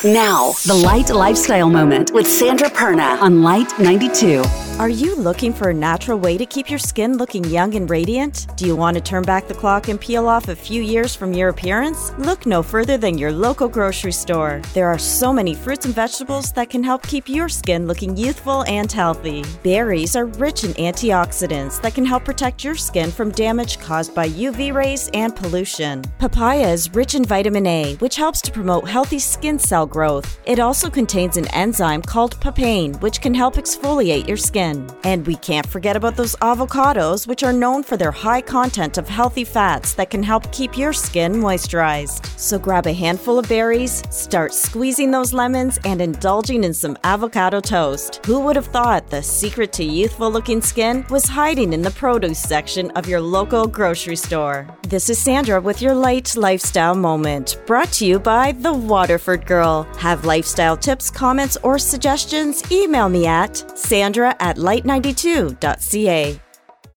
Now, the Light Lifestyle Moment with Sandra Perna on Light 92. Are you looking for a natural way to keep your skin looking young and radiant? Do you want to turn back the clock and peel off a few years from your appearance? Look no further than your local grocery store. There are so many fruits and vegetables that can help keep your skin looking youthful and healthy. Berries are rich in antioxidants that can help protect your skin from damage caused by UV rays and pollution. Papaya is rich in vitamin A, which helps to promote healthy skin cell growth. It also contains an enzyme called papain, which can help exfoliate your skin. And we can't forget about those avocados, which are known for their high content of healthy fats that can help keep your skin moisturized. So grab a handful of berries, start squeezing those lemons, and indulging in some avocado toast. Who would have thought the secret to youthful looking skin was hiding in the produce section of your local grocery store? This is Sandra with your Light Lifestyle Moment, brought to you by The Waterford Girl. Have lifestyle tips, comments, or suggestions? Email me at sandra@light92.ca.